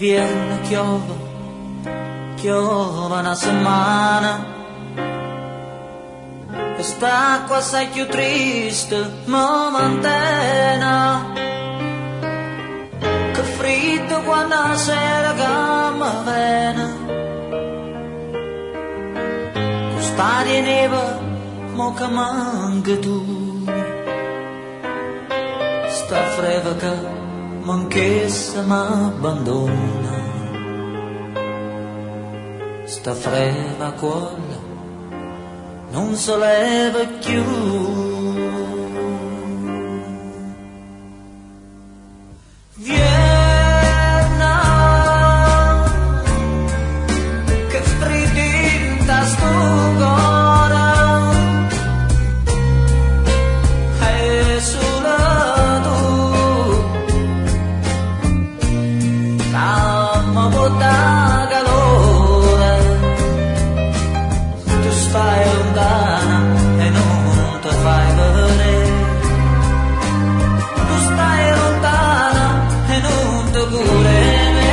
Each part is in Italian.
viene chiova una settimana. Quest'acqua sai più triste mi mantiene, che freddo quando la sera che mi viene. Questa di neve mo che manca tu, sta freva che manchessa m'abbandona, sta freva quella non si leva più. Vieni, che fredda sto cuore, è solo tu, che mi porta calore. Tu stai lontana e non ti fai vedere, tu stai lontana e non ti curi me.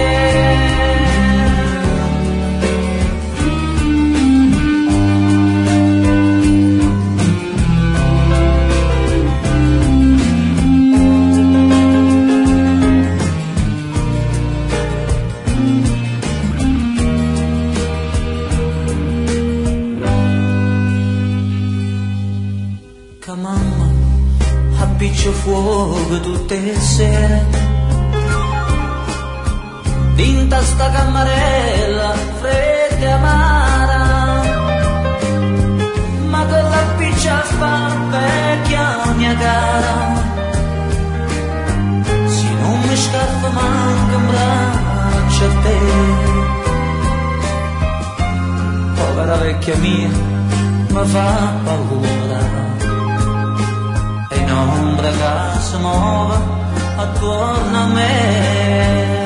Che mamma appiccia fuoco tutte le sere, vinta sta camarella fredda e amara, ma che l'appiccia fa vecchia mia cara, se non mi scappa manca un braccio a te. Povera vecchia mia mi fa paura, un'ombra che si muove attorno a me.